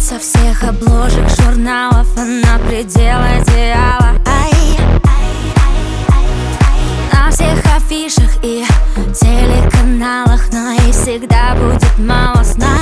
Со всех обложек журналов она предел одеяла. На всех афишах и телеканалах, но ей всегда будет мало. Знай,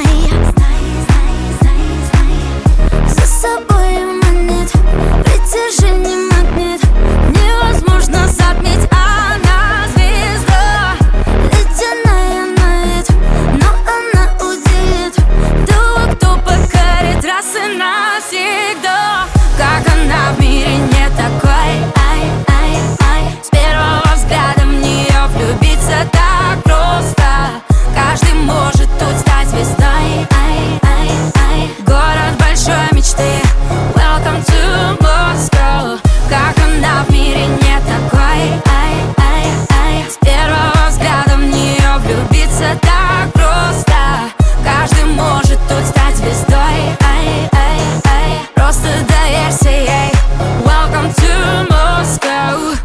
за собой манит притяжение, магнит. Невозможно затмить, она звезда, ледяная на вид, но она удивит того, кто покорит раз и навсегда. Как она в мире не такой. С первого взгляда в нее влюбиться так просто. Каждый может тут стать звездой. Город большой мечты, welcome to Moscow. Как она в мире не такой. С первого взгляда в нее влюбиться так просто. Каждый может тут стать звездой. Просто доверься ей, welcome to Moscow.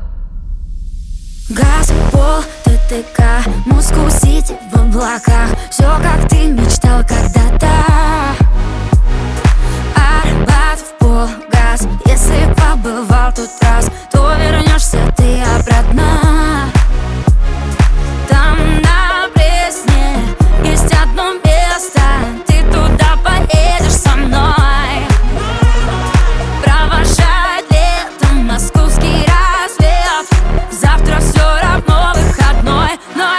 Газ, пол, ТТК, Москва-Сити в облаках. Все, как ты мечтал когда-то. Арбат в пол, газ. Если побывал тут раз, то вернешься ты обратно. Там на Пресне есть одно место, ты туда поедешь со мной. Провожать летом московский рассвет. Завтра все равно выходной.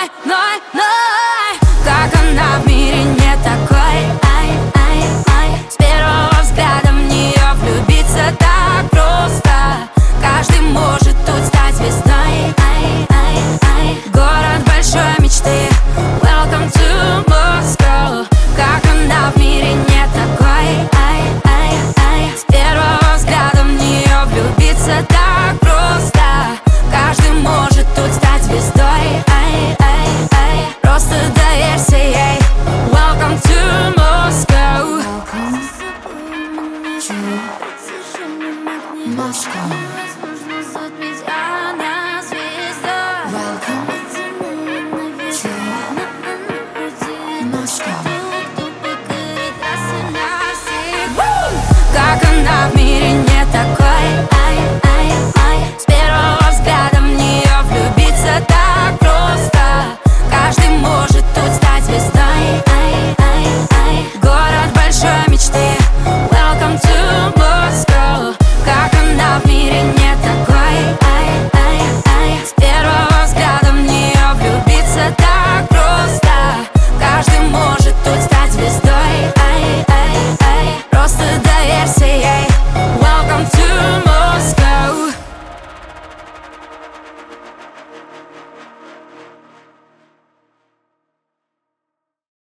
Как она в мире не такой. С первого взгляда в нее влюбиться так просто. Каждый может тут стать звездой. Город большой мечты, welcome to Moscow. Как она в мире не такой. С первого взгляда в нее влюбиться так просто. Каждый может тут стать звездой. Просто доверься ей, welcome to Moscow. Невозможно затмить, она звезда. Welcome to Moscow.